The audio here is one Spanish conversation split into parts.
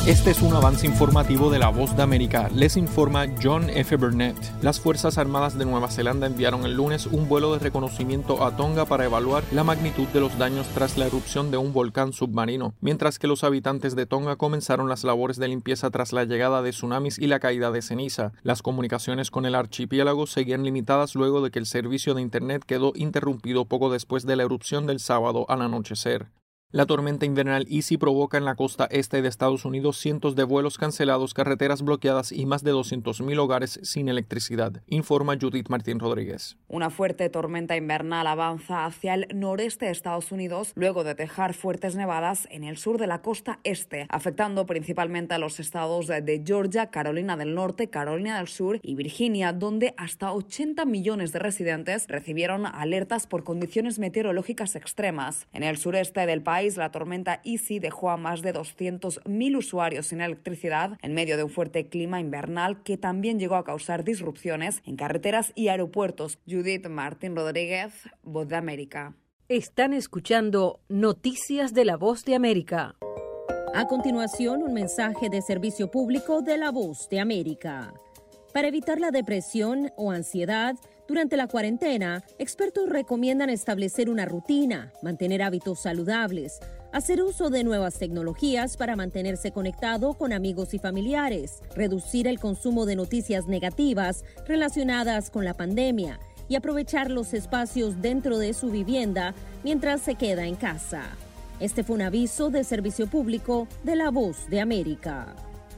Este es un avance informativo de La Voz de América. Les informa John F. Burnett. Las Fuerzas Armadas de Nueva Zelanda enviaron el lunes un vuelo de reconocimiento a Tonga para evaluar la magnitud de los daños tras la erupción de un volcán submarino, mientras que los habitantes de Tonga comenzaron las labores de limpieza tras la llegada de tsunamis y la caída de ceniza. Las comunicaciones con el archipiélago seguían limitadas luego de que el servicio de Internet quedó interrumpido poco después de la erupción del sábado al anochecer. La tormenta invernal Isy provoca en la costa este de Estados Unidos cientos de vuelos cancelados, carreteras bloqueadas y más de 200,000 hogares sin electricidad, informa Judith Martín Rodríguez. Una fuerte tormenta invernal avanza hacia el noreste de Estados Unidos luego de dejar fuertes nevadas en el sur de la costa este, afectando principalmente a los estados de Georgia, Carolina del Norte, Carolina del Sur y Virginia, donde hasta 80 millones de residentes recibieron alertas por condiciones meteorológicas extremas. En el sureste del país, la tormenta Isy dejó a más de 200,000 usuarios sin electricidad en medio de un fuerte clima invernal que también llegó a causar disrupciones en carreteras y aeropuertos. Judith Martín Rodríguez, Voz de América. Están escuchando Noticias de La Voz de América. A continuación, un mensaje de servicio público de La Voz de América. Para evitar la depresión o ansiedad, durante la cuarentena, expertos recomiendan establecer una rutina, mantener hábitos saludables, hacer uso de nuevas tecnologías para mantenerse conectado con amigos y familiares, reducir el consumo de noticias negativas relacionadas con la pandemia y aprovechar los espacios dentro de su vivienda mientras se queda en casa. Este fue un aviso de servicio público de La Voz de América.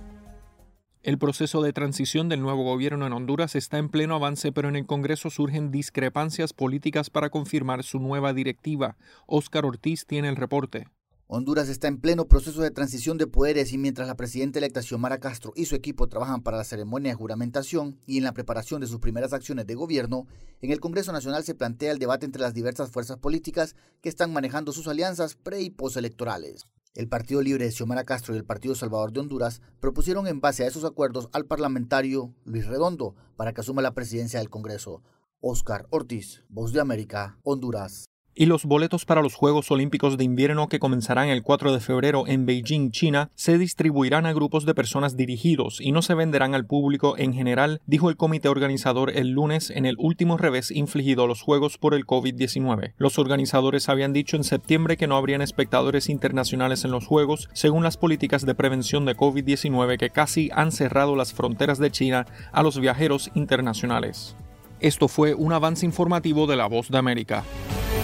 El proceso de transición del nuevo gobierno en Honduras está en pleno avance, pero en el Congreso surgen discrepancias políticas para confirmar su nueva directiva. Óscar Ortiz tiene el reporte. Honduras está en pleno proceso de transición de poderes y mientras la presidenta electa Xiomara Castro y su equipo trabajan para la ceremonia de juramentación y en la preparación de sus primeras acciones de gobierno, en el Congreso Nacional se plantea el debate entre las diversas fuerzas políticas que están manejando sus alianzas pre- y postelectorales. El Partido Libre de Xiomara Castro y el Partido Salvador de Honduras propusieron en base a esos acuerdos al parlamentario Luis Redondo para que asuma la presidencia del Congreso. Óscar Ortiz, Voz de América, Honduras. Y los boletos para los Juegos Olímpicos de Invierno que comenzarán el 4 de febrero en Beijing, China, se distribuirán a grupos de personas dirigidos y no se venderán al público en general, dijo el comité organizador el lunes en el último revés infligido a los Juegos por el COVID-19. Los organizadores habían dicho en septiembre que no habrían espectadores internacionales en los Juegos, según las políticas de prevención de COVID-19 que casi han cerrado las fronteras de China a los viajeros internacionales. Esto fue un avance informativo de La Voz de América.